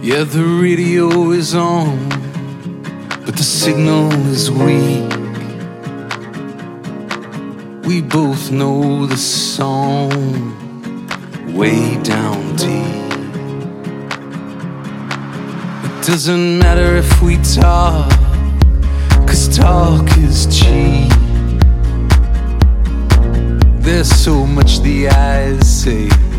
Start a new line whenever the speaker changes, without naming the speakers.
Yeah, the radio is on, but the signal is weak. We both know the song way down deep. It doesn't matter if we talk, 'cause talk is cheap. There's so much the eyes say